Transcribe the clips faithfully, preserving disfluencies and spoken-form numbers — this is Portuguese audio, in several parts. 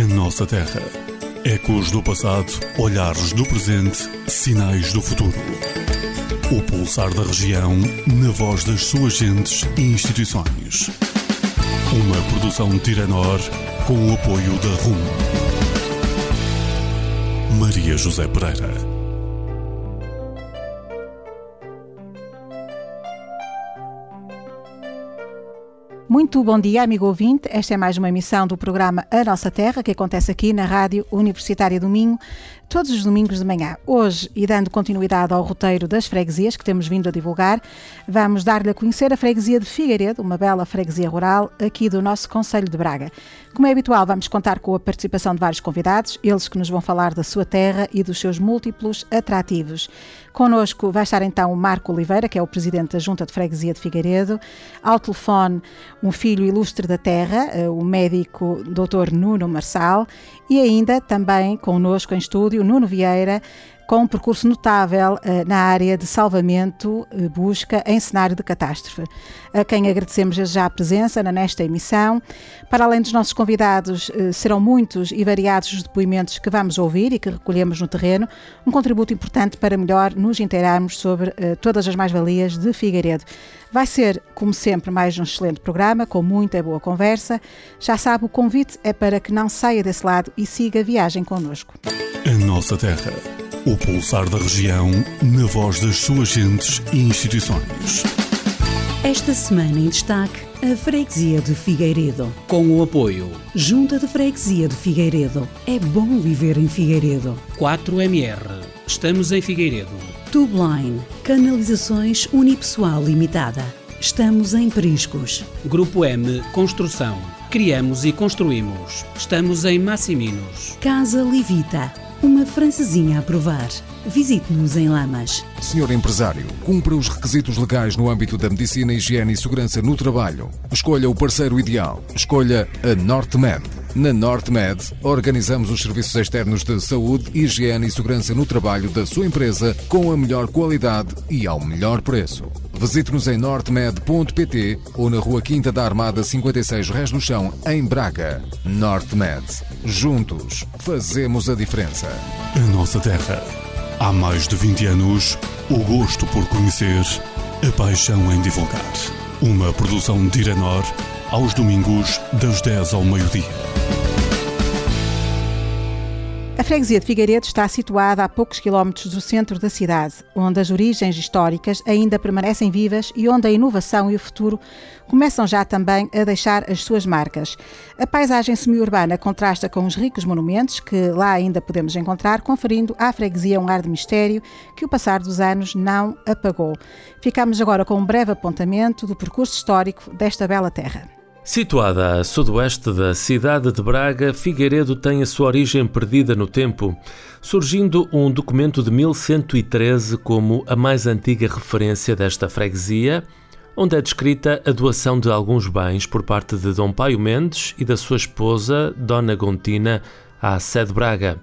A nossa terra. Ecos do passado, olhares do presente, sinais do futuro. O pulsar da região, na voz das suas gentes e instituições. Uma produção Tiranor, com o apoio da R U M. Maria José Pereira. Muito bom dia, amigo ouvinte. Esta é mais uma emissão do programa A Nossa Terra, que acontece aqui na Rádio Universitária do Minho, todos os domingos de manhã. Hoje, e dando continuidade ao roteiro das freguesias que temos vindo a divulgar, vamos dar-lhe a conhecer a freguesia de Figueiredo, uma bela freguesia rural aqui do nosso concelho de Braga. Como é habitual, vamos contar com a participação de vários convidados, eles que nos vão falar da sua terra e dos seus múltiplos atrativos. Connosco vai estar então o Marco Oliveira, que é o presidente da Junta de Freguesia de Figueiredo. Ao telefone, um filho ilustre da terra, o médico doutor Nuno Marçal, e ainda também connosco em estúdio Nuno Vieira, com um percurso notável uh, na área de salvamento, uh, busca em cenário de catástrofe, a quem agradecemos já a presença nesta emissão. Para além dos nossos convidados, uh, serão muitos e variados os depoimentos que vamos ouvir e que recolhemos no terreno, um contributo importante para melhor nos inteirarmos sobre uh, todas as mais-valias de Figueiredo. Vai ser, como sempre, mais um excelente programa, com muita boa conversa. Já sabe, o convite é para que não saia desse lado e siga a viagem connosco. A nossa terra. O pulsar da região, na voz das suas gentes e instituições. Esta semana em destaque, a Freguesia de Figueiredo. Com o apoio Junta de Freguesia de Figueiredo. É bom viver em Figueiredo. quatro M R. Estamos em Figueiredo. Tubline. Canalizações Unipessoal Limitada. Estamos em Priscos. Grupo M. Construção. Criamos e construímos. Estamos em Massiminos. Casa Livita. Uma francesinha a provar. Visite-nos em Lamas. Senhor empresário, cumpra os requisitos legais no âmbito da medicina, higiene e segurança no trabalho. Escolha o parceiro ideal. Escolha a NorteMed. Na NorteMed, organizamos os serviços externos de saúde, higiene e segurança no trabalho da sua empresa com a melhor qualidade e ao melhor preço. Visite-nos em nortemed ponto pt ou na Rua Quinta da Armada cinquenta e seis, Rés do Chão, em Braga. NorteMed. Juntos, fazemos a diferença. A nossa terra. Há mais de vinte anos, o gosto por conhecer, a paixão em divulgar. Uma produção de Tiranor, aos domingos, das dez ao meio-dia. A freguesia de Figueiredo está situada a poucos quilómetros do centro da cidade, onde as origens históricas ainda permanecem vivas e onde a inovação e o futuro começam já também a deixar as suas marcas. A paisagem semi-urbana contrasta com os ricos monumentos que lá ainda podemos encontrar, conferindo à freguesia um ar de mistério que o passar dos anos não apagou. Ficamos agora com um breve apontamento do percurso histórico desta bela terra. Situada a sudoeste da cidade de Braga, Figueiredo tem a sua origem perdida no tempo, surgindo um documento de mil cento e treze como a mais antiga referência desta freguesia, onde é descrita a doação de alguns bens por parte de Dom Paio Mendes e da sua esposa, Dona Gontina, à Sé de Braga.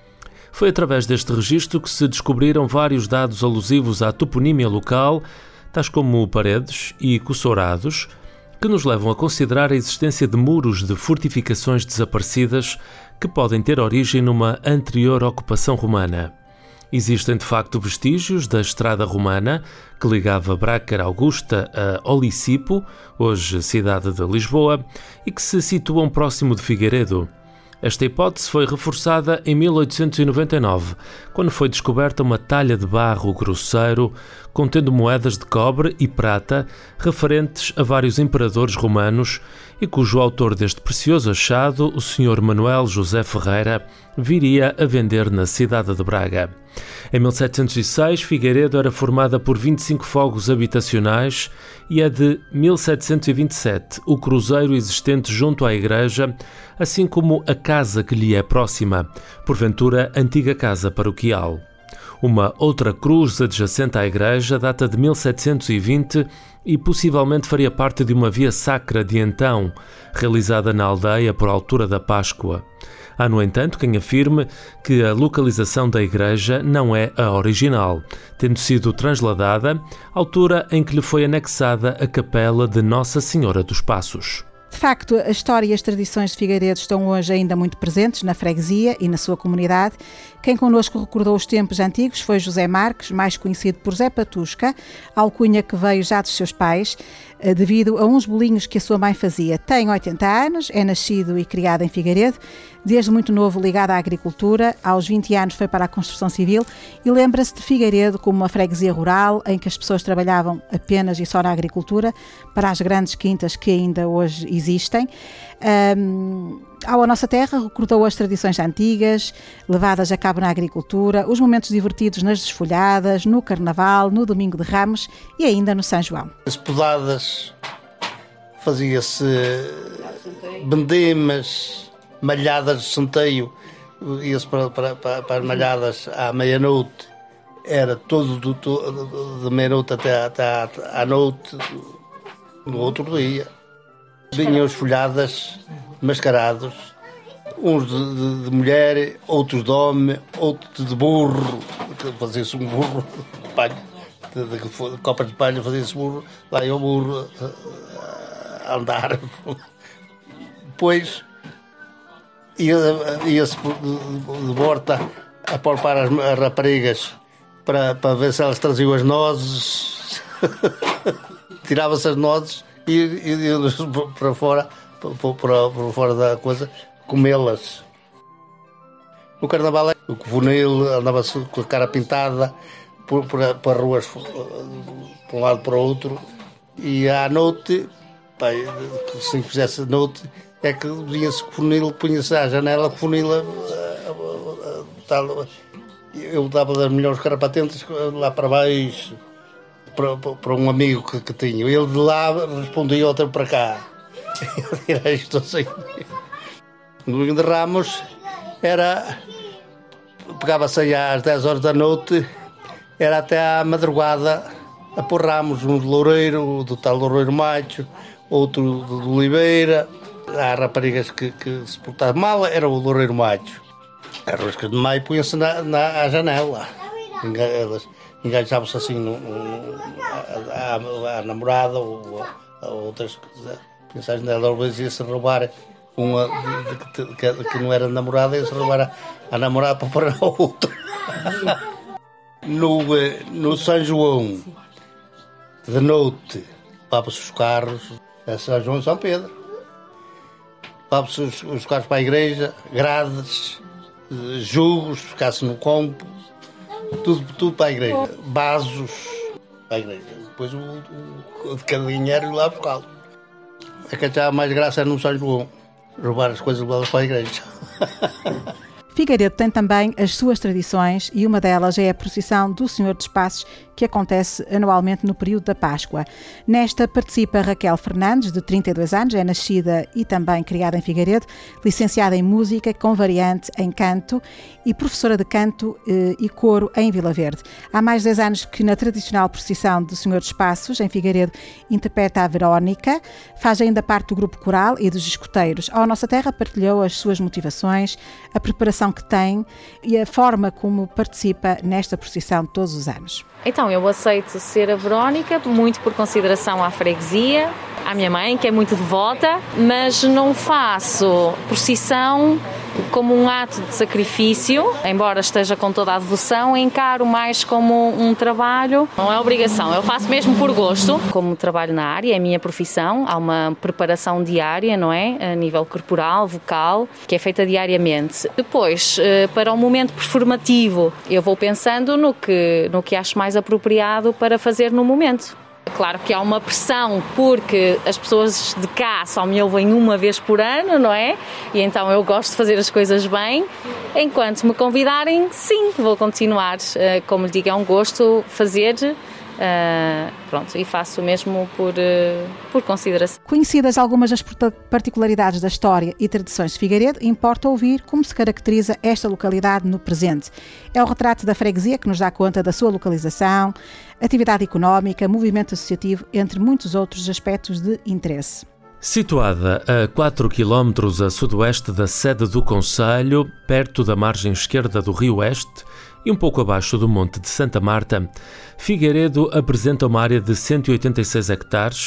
Foi através deste registro que se descobriram vários dados alusivos à toponímia local, tais como paredes e coçourados, que nos levam a considerar a existência de muros de fortificações desaparecidas que podem ter origem numa anterior ocupação romana. Existem de facto vestígios da estrada romana que ligava Brácara Augusta a Olicipo, hoje cidade de Lisboa, e que se situam próximo de Figueiredo. Esta hipótese foi reforçada em mil oitocentos e noventa e nove, quando foi descoberta uma talha de barro grosseiro contendo moedas de cobre e prata referentes a vários imperadores romanos e cujo autor deste precioso achado, o senhor Manuel José Ferreira, viria a vender na cidade de Braga. Em mil setecentos e seis, Figueiredo era formada por vinte e cinco fogos habitacionais e é de mil setecentos e vinte e sete o cruzeiro existente junto à igreja, assim como a casa que lhe é próxima, porventura antiga casa paroquial. Uma outra cruz adjacente à igreja data de mil setecentos e vinte e possivelmente faria parte de uma via sacra de então, realizada na aldeia por altura da Páscoa. Há, no entanto, quem afirme que a localização da igreja não é a original, tendo sido transladada à altura em que lhe foi anexada a capela de Nossa Senhora dos Passos. De facto, a história e as tradições de Figueiredo estão hoje ainda muito presentes na freguesia e na sua comunidade. Quem connosco recordou os tempos antigos foi José Marques, mais conhecido por Zé Patusca, alcunha que veio já dos seus pais, devido a uns bolinhos que a sua mãe fazia. Tem oitenta anos, é nascido e criado em Figueiredo, desde muito novo ligado à agricultura, aos vinte anos foi para a construção civil e lembra-se de Figueiredo como uma freguesia rural em que as pessoas trabalhavam apenas e só na agricultura, para as grandes quintas que ainda hoje existem. Um, ao A Nossa Terra recordou as tradições antigas, levadas a cabo na agricultura, os momentos divertidos nas desfolhadas, no Carnaval, no Domingo de Ramos e ainda no São João. As podadas, fazia-se bendemas, malhadas de centeio, ia-se para, para, para as malhadas à meia-noite, era todo do, do, de meia-noite até, até à noite, no outro dia. Vinham as folhadas mascarados, uns de, de, de mulher, outros de homem, outros de burro, fazia-se um burro de palha, de, de, de copas de palha, fazia-se burro, lá ia o burro a, a andar. Depois ia-se ia de, de borta a poupar as, as raparigas para, para ver se elas traziam as nozes, tirava-se as nozes e iam para fora, para, para, para fora da coisa, comê-las. No Carnaval, o cofunil andava-se com a cara pintada por, por, por ruas, para um lado para o outro, e à noite, pá, se fizesse noite, é que vinha-se o cofunil, punha-se à janela, o cofunil, eu dava das melhores carapatentes lá para baixo, para, para um amigo que, que tinha. Ele de lá respondia outro para cá. Era isto assim. No Domingo de Ramos era, pegava-se aí às dez horas da noite, era até à madrugada a pôr ramos, um de loureiro, do tal loureiro macho, outro de Oliveira. Há raparigas que, que se portavam mal, era o loureiro macho. As roscas de maio punham-se na, na à janela. Elas enganchavam-se assim no, no, à, à namorada ou a, a outras. Pensaste nela, talvez ia-se roubar uma de, de, que, que não era namorada, ia-se roubar a, a namorada para pôr a outra. No, no São João, de noite, levava-se os carros, é São João e São Pedro. Levava-se os, os carros para a igreja, grades, jugos, ficasse no campo, tudo, tudo para a igreja. Vasos para a igreja. Depois o, o, de cada dinheiro lá buscá-lo. É que achava mais graça era no São João, roubar as coisas levadas para a igreja. Figueiredo tem também as suas tradições e uma delas é a procissão do Senhor dos Passos, que acontece anualmente no período da Páscoa. Nesta participa Raquel Fernandes, de trinta e dois anos, é nascida e também criada em Figueiredo, licenciada em Música, com variante em Canto e professora de Canto eh, e Coro em Vila Verde. Há mais de dez anos que na tradicional procissão do Senhor dos Passos, em Figueiredo, interpreta a Verónica, faz ainda parte do grupo coral e dos escuteiros. Ao Nossa Terra partilhou as suas motivações, a preparação que tem e a forma como participa nesta procissão todos os anos. Então, eu aceito ser a Verónica, muito por consideração à freguesia, à minha mãe, que é muito devota, mas não faço procissão como um ato de sacrifício, embora esteja com toda a devoção, encaro mais como um trabalho, não é obrigação, eu faço mesmo por gosto. Como trabalho na área, é a minha profissão, há uma preparação diária, não é? A nível corporal, vocal, que é feita diariamente. Depois, para o momento performativo, eu vou pensando no que, no que acho mais apropriado para fazer no momento. Claro que há uma pressão porque as pessoas de cá só me ouvem uma vez por ano, não é? E então eu gosto de fazer as coisas bem. Enquanto me convidarem, sim, vou continuar. Como lhe digo, é um gosto fazer. Uh, pronto, e faço mesmo por, uh, por consideração. Conhecidas algumas das particularidades da história e tradições de Figueiredo, importa ouvir como se caracteriza esta localidade no presente. É o retrato da freguesia que nos dá conta da sua localização, atividade económica, movimento associativo, entre muitos outros aspectos de interesse. Situada a quatro quilómetros a sudoeste da sede do concelho, perto da margem esquerda do Rio Oeste e um pouco abaixo do Monte de Santa Marta, Figueiredo apresenta uma área de cento e oitenta e seis hectares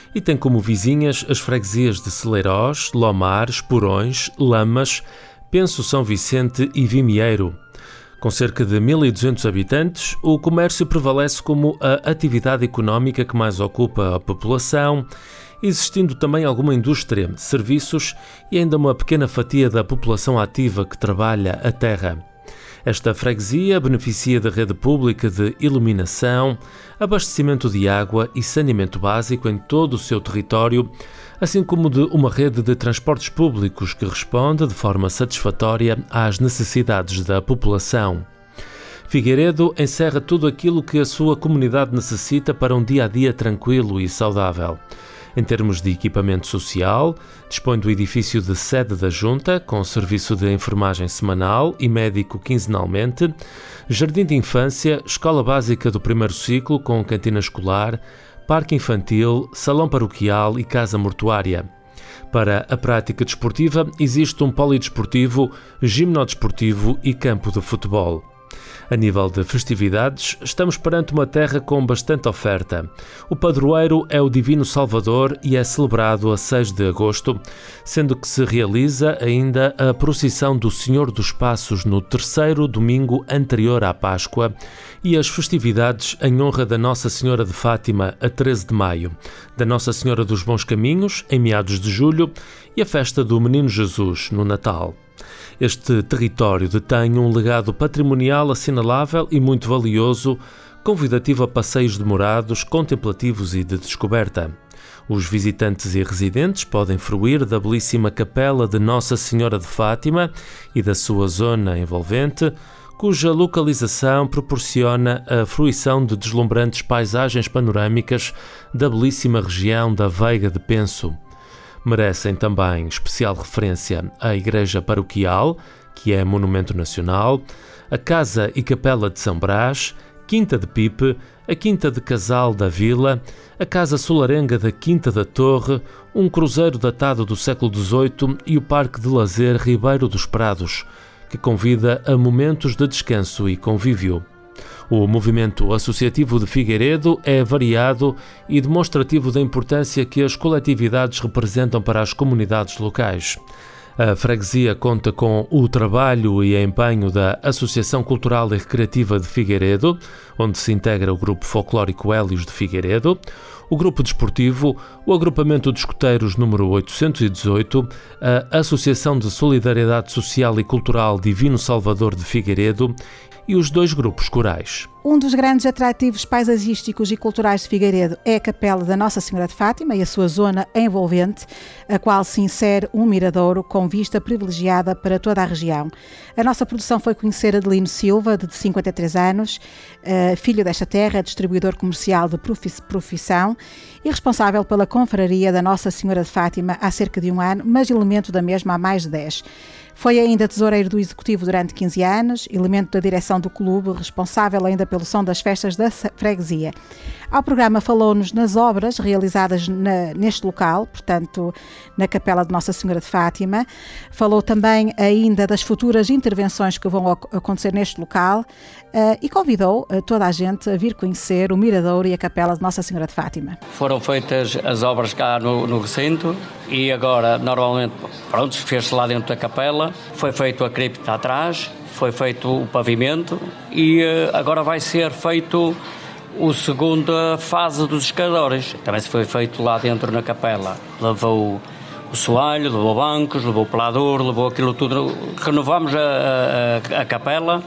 e tem como vizinhas as freguesias de Celeiros, Lomares, Porões, Lamas, Penso São Vicente e Vimieiro. Com cerca de mil e duzentos habitantes, o comércio prevalece como a atividade económica que mais ocupa a população, existindo também alguma indústria, serviços e ainda uma pequena fatia da população ativa que trabalha a terra. Esta freguesia beneficia da rede pública de iluminação, abastecimento de água e saneamento básico em todo o seu território, assim como de uma rede de transportes públicos que responde de forma satisfatória às necessidades da população. Figueiredo encerra tudo aquilo que a sua comunidade necessita para um dia-a-dia tranquilo e saudável. Em termos de equipamento social, dispõe do edifício de sede da Junta, com serviço de enfermagem semanal e médico quinzenalmente, jardim de infância, escola básica do primeiro ciclo com cantina escolar, parque infantil, salão paroquial e casa mortuária. Para a prática desportiva, existe um polidesportivo, gimnodesportivo e campo de futebol. A nível de festividades, estamos perante uma terra com bastante oferta. O padroeiro é o Divino Salvador e é celebrado a seis de agosto, sendo que se realiza ainda a procissão do Senhor dos Passos no terceiro domingo anterior à Páscoa e as festividades em honra da Nossa Senhora de Fátima a treze de maio, da Nossa Senhora dos Bons Caminhos em meados de julho e a festa do Menino Jesus no Natal. Este território detém um legado patrimonial assinalável e muito valioso, convidativo a passeios demorados, contemplativos e de descoberta. Os visitantes e residentes podem fruir da belíssima capela de Nossa Senhora de Fátima e da sua zona envolvente, cuja localização proporciona a fruição de deslumbrantes paisagens panorâmicas da belíssima região da Veiga de Penso. Merecem também especial referência a Igreja Paroquial, que é Monumento Nacional, a Casa e Capela de São Brás, Quinta de Pipe, a Quinta de Casal da Vila, a Casa Solarenga da Quinta da Torre, um cruzeiro datado do século dezoito e o Parque de Lazer Ribeiro dos Prados, que convida a momentos de descanso e convívio. O movimento associativo de Figueiredo é variado e demonstrativo da importância que as coletividades representam para as comunidades locais. A freguesia conta com o trabalho e empenho da Associação Cultural e Recreativa de Figueiredo, onde se integra o Grupo Folclórico Hélios de Figueiredo, o Grupo Desportivo, o Agrupamento de Escoteiros número oitocentos e dezoito, a Associação de Solidariedade Social e Cultural Divino Salvador de Figueiredo e os dois grupos corais. Um dos grandes atrativos paisagísticos e culturais de Figueiredo é a Capela da Nossa Senhora de Fátima e a sua zona envolvente, a qual se insere um miradouro com vista privilegiada para toda a região. A nossa produção foi conhecer Adelino Silva, de cinquenta e três anos, filho desta terra, distribuidor comercial de profissão e responsável pela confraria da Nossa Senhora de Fátima há cerca de um ano, mas elemento da mesma há mais de dez. Foi ainda tesoureiro do Executivo durante quinze anos, elemento da direção do clube, responsável ainda pelo som das festas da freguesia. Ao programa falou-nos nas obras realizadas na, neste local, portanto, na Capela de Nossa Senhora de Fátima. Falou também ainda das futuras intervenções que vão acontecer neste local uh, e convidou uh, toda a gente a vir conhecer o Miradouro e a Capela de Nossa Senhora de Fátima. Foram feitas as obras cá no, no recinto e agora, normalmente, pronto, fez-se lá dentro da capela, foi feito a cripta atrás, foi feito o pavimento e uh, agora vai ser feito a segunda fase dos escadores. Também se foi feito lá dentro na capela. Levou o soalho, levou bancos, levou o pelador, levou aquilo tudo. Renovamos a, a, a capela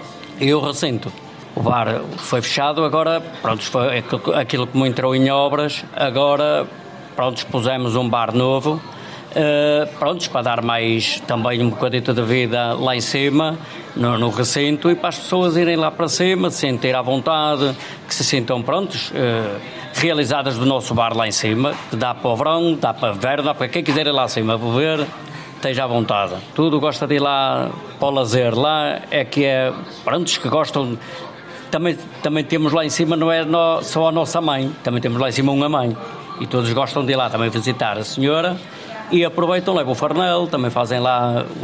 e o recinto. O bar foi fechado, agora, pronto, foi aquilo que entrou em obras, agora, pronto, pusemos um bar novo. Uh, prontos, para dar mais também um bocadito de vida lá em cima, no, no recinto, e para as pessoas irem lá para cima, se sentir à vontade, que se sintam prontos, uh, realizadas do nosso bar lá em cima, que dá para o verão, dá para o inverno, dá para quem quiser ir lá acima beber, esteja à vontade. Tudo gosta de ir lá para o lazer, lá é que é, prontos, que gostam. Também, também temos lá em cima, não é no, só a nossa mãe, também temos lá em cima uma mãe, e todos gostam de ir lá também visitar a senhora. E aproveitam, levam o farnel, também fazem lá o,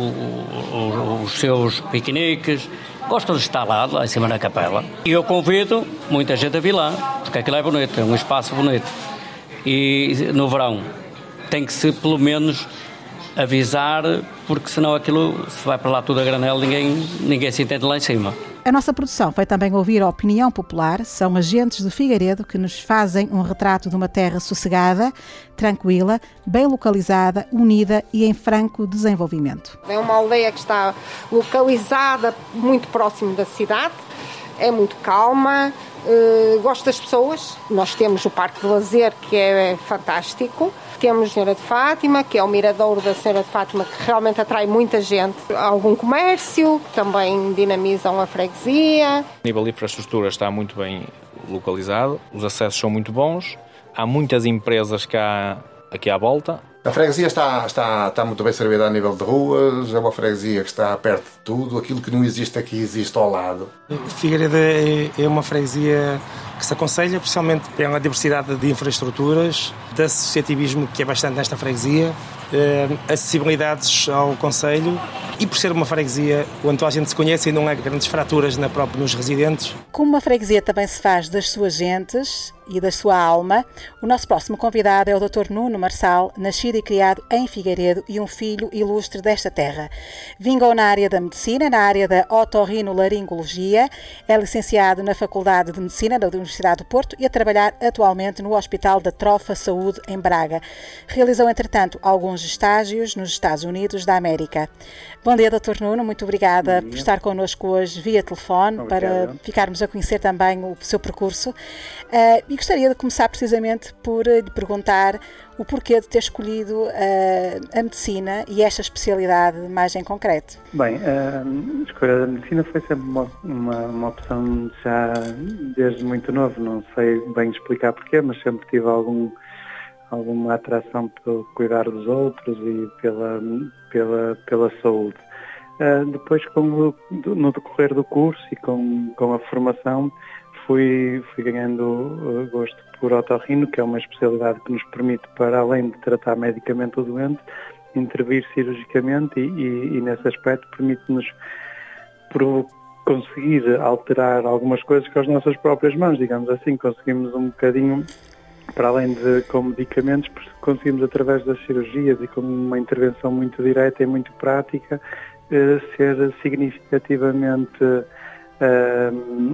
o, os seus piqueniques, gostam de estar lá, lá em cima na capela. E eu convido muita gente a vir lá, porque aquilo é bonito, é um espaço bonito. E no verão tem que se pelo menos avisar, porque senão aquilo se vai para lá tudo a granel, ninguém, ninguém se entende lá em cima. A nossa produção foi também ouvir a opinião popular. São agentes de Figueiredo que nos fazem um retrato de uma terra sossegada, tranquila, bem localizada, unida e em franco desenvolvimento. É uma aldeia que está localizada muito próximo da cidade, é muito calma, uh, gosto das pessoas. Nós temos o Parque de Lazer, que é fantástico. Temos a Senhora de Fátima, que é o miradouro da Senhora de Fátima, que realmente atrai muita gente. Algum comércio, que também dinamizam a freguesia. A nível de infraestrutura está muito bem localizado, os acessos são muito bons, há muitas empresas cá, aqui à volta. A freguesia está, está, está muito bem servida a nível de ruas, é uma freguesia que está perto de tudo, aquilo que não existe aqui existe ao lado. Figueiredo é, é uma freguesia que se aconselha, principalmente pela diversidade de infraestruturas, de associativismo que é bastante nesta freguesia, eh, acessibilidades ao concelho e por ser uma freguesia onde toda a gente se conhece e não há grandes fraturas na própria, nos residentes. Como uma freguesia também se faz das suas gentes e da sua alma, o nosso próximo convidado é o doutor Nuno Marçal, nascido e criado em Figueiredo e um filho ilustre desta terra. Vingou na área da medicina, na área da otorrinolaringologia, é licenciado na Faculdade de Medicina da Universidade do Porto e a trabalhar atualmente no Hospital da Trofa Saúde em Braga. Realizou, entretanto, alguns estágios nos Estados Unidos da América. Bom dia, doutor Nuno, muito obrigada por estar connosco hoje via telefone. Obrigado. Para ficarmos a conhecer também o seu percurso. Uh, e gostaria de começar precisamente por lhe perguntar o porquê de ter escolhido uh, a medicina e esta especialidade mais em concreto. Bem, a escolha da medicina foi sempre uma, uma, uma opção já desde muito novo, não sei bem explicar porquê, mas sempre tive algum, alguma atração pelo cuidar dos outros e pela, pela, pela saúde. Uh, depois, com o, no decorrer do curso e com, com a formação, fui, fui ganhando uh, gosto por otorrino, que é uma especialidade que nos permite, para além de tratar medicamente o doente, intervir cirurgicamente e, e, e nesse aspecto permite-nos conseguir alterar algumas coisas com as nossas próprias mãos, digamos assim, conseguimos um bocadinho, para além de com medicamentos, conseguimos através das cirurgias e com uma intervenção muito direta e muito prática, eh, ser significativamente eh,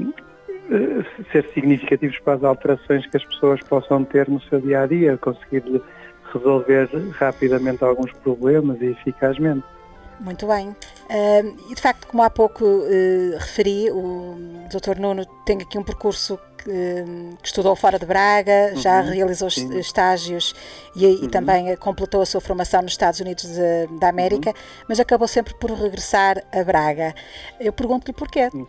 ser significativos para as alterações que as pessoas possam ter no seu dia-a-dia, conseguir resolver rapidamente alguns problemas e eficazmente. Muito bem. Uh, e de facto, como há pouco uh, referi, o doutor Nuno tem aqui um percurso que, uh, que estudou fora de Braga, uhum, já realizou sim. estágios e, uhum. e também completou a sua formação nos Estados Unidos de, da América, uhum. mas acabou sempre por regressar a Braga. Eu pergunto-lhe porquê. Uhum.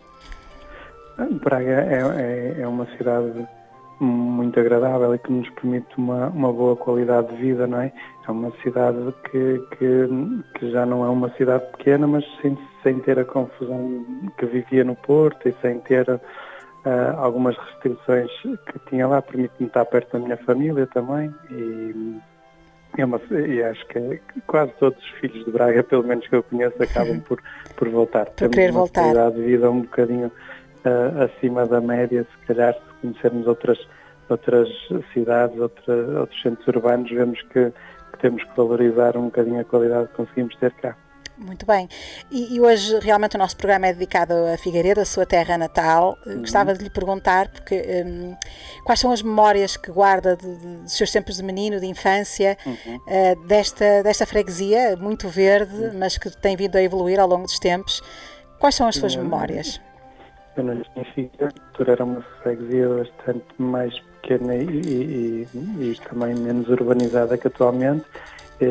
Braga é, é, é uma cidade muito agradável e que nos permite uma, uma boa qualidade de vida, não é? É uma cidade que, que, que já não é uma cidade pequena, mas sem, sem ter a confusão que vivia no Porto e sem ter uh, algumas restrições que tinha lá. Permite-me estar perto da minha família também e, é uma, e acho que quase todos os filhos de Braga, pelo menos que eu conheço, acabam por, por voltar. Por querer uma voltar. qualidade de vida um bocadinho Uh, acima da média, se calhar, se conhecermos outras, outras cidades, outra, outros centros urbanos, vemos que, que temos que valorizar um bocadinho a qualidade que conseguimos ter cá. Muito bem. E, e hoje realmente o nosso programa é dedicado a Figueiredo, a sua terra natal. Uhum. Gostava de lhe perguntar, porque um, quais são as memórias que guarda de, de, dos seus tempos de menino, de infância, uhum. uh, desta, desta freguesia, muito verde, uhum. mas que tem vindo a evoluir ao longo dos tempos. Quais são as suas uhum. memórias? Eu não significa, era uma freguesia bastante mais pequena e, e, e, e também menos urbanizada que atualmente e,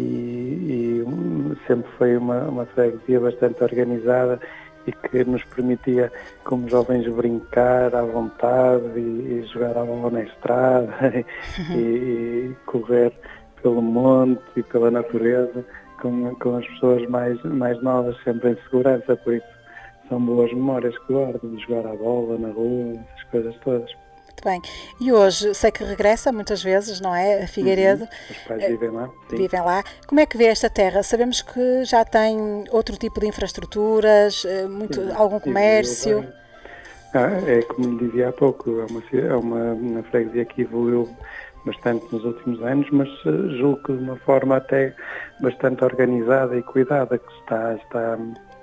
e, e sempre foi uma, uma freguesia bastante organizada e que nos permitia, como jovens, brincar à vontade e, e jogar a bola na estrada e, e correr pelo monte e pela natureza com, com as pessoas mais, mais novas, sempre em segurança, por isso são boas memórias que guardo, de jogar a bola na rua, essas coisas todas. Muito bem. E hoje, sei que regressa muitas vezes, não é? A Figueiredo. Uhum. Os pais vivem lá. Sim. Vivem lá. Como é que vê esta terra? Sabemos que já tem outro tipo de infraestruturas, muito, sim, algum comércio. Ah, é como lhe dizia há pouco, é uma, é uma, uma freguesia que evoluiu bastante nos últimos anos, mas julgo que de uma forma até bastante organizada e cuidada, que está, está,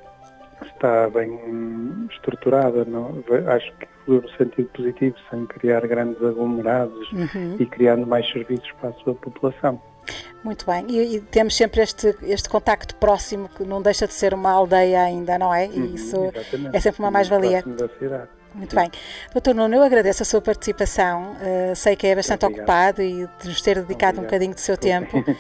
está bem estruturada, não? Acho que no sentido positivo, sem criar grandes aglomerados uhum. e criando mais serviços para a sua população. Muito bem, e, e temos sempre este, este contacto próximo, que não deixa de ser uma aldeia ainda, não é? E isso uhum, é sempre uma mais-valia. Muito bem. doutor Nuno, eu agradeço a sua participação, uh, sei que é bastante Obrigado. ocupado e de nos ter dedicado Obrigado. um bocadinho do seu tempo. uh,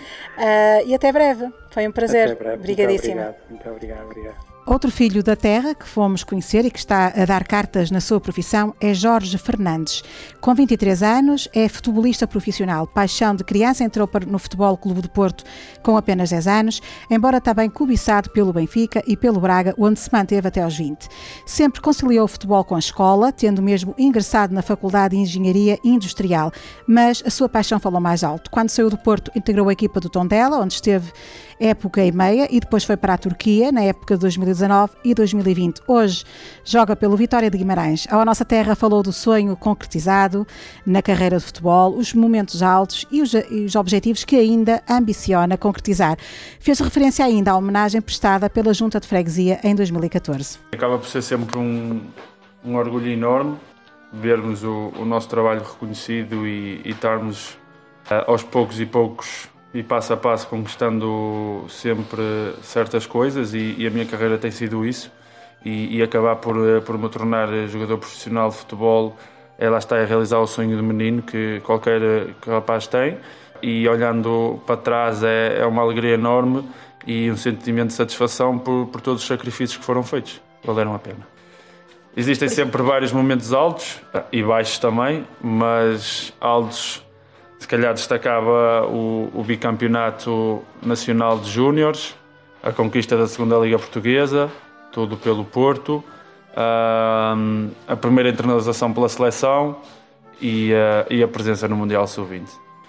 e até breve, foi um prazer. Até breve. Obrigadíssimo. Muito obrigado, muito obrigado. obrigado. Outro filho da terra que fomos conhecer e que está a dar cartas na sua profissão é Jorge Fernandes. Com vinte e três anos, é futebolista profissional. Paixão de criança, entrou no Futebol Clube do Porto com apenas dez anos, embora também cobiçado pelo Benfica e pelo Braga, onde se manteve até aos vinte. Sempre conciliou o futebol com a escola, tendo mesmo ingressado na Faculdade de Engenharia Industrial, mas a sua paixão falou mais alto. Quando saiu do Porto, integrou a equipa do Tondela, onde esteve época e meia, e depois foi para a Turquia, na época de dois mil e dezanove e dois mil e vinte. Hoje joga pelo Vitória de Guimarães. Ao Nossa Terra falou do sonho concretizado na carreira de futebol, os momentos altos e os, e os objetivos que ainda ambiciona concretizar. Fez referência ainda à homenagem prestada pela Junta de Freguesia em dois mil e catorze. Acaba por ser sempre um, um orgulho enorme vermos o, o nosso trabalho reconhecido e, e estarmos uh, aos poucos e poucos e passo a passo conquistando sempre certas coisas e, e a minha carreira tem sido isso e, e acabar por, por me tornar jogador profissional de futebol é lá está a realizar o sonho do menino que qualquer rapaz tem e olhando para trás é, é uma alegria enorme e um sentimento de satisfação por, por todos os sacrifícios que foram feitos, valeram a pena. Existem sempre vários momentos altos e baixos também, mas altos se calhar destacava o, o bicampeonato nacional de júniores, a conquista da segunda Liga Portuguesa, tudo pelo Porto, a, a primeira internalização pela seleção e a, e a presença no Mundial sub vinte.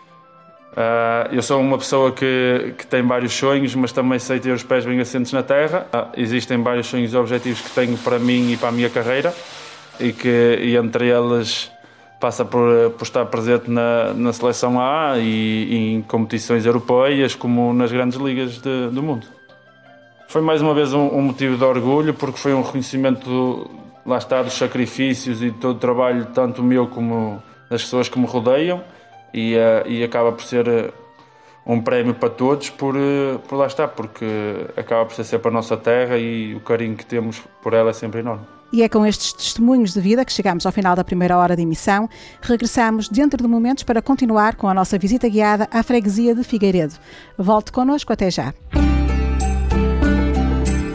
Uh, eu sou uma pessoa que, que tem vários sonhos, mas também sei ter os pés bem assentes na terra. Uh, existem vários sonhos e objetivos que tenho para mim e para a minha carreira e que e entre eles passa por, por estar presente na, na seleção A e, e em competições europeias como nas grandes ligas de, do mundo. Foi mais uma vez um, um motivo de orgulho porque foi um reconhecimento do, lá está, dos sacrifícios e de todo o trabalho tanto meu como das pessoas que me rodeiam e, uh, e acaba por ser uh, um prémio para todos por, uh, por lá está, porque acaba por ser sempre a nossa terra e o carinho que temos por ela é sempre enorme. E é com estes testemunhos de vida que chegamos ao final da primeira hora de emissão. Regressamos dentro de momentos para continuar com a nossa visita guiada à freguesia de Figueiredo. Volte connosco, até já.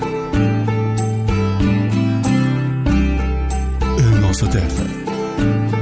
A nossa terra.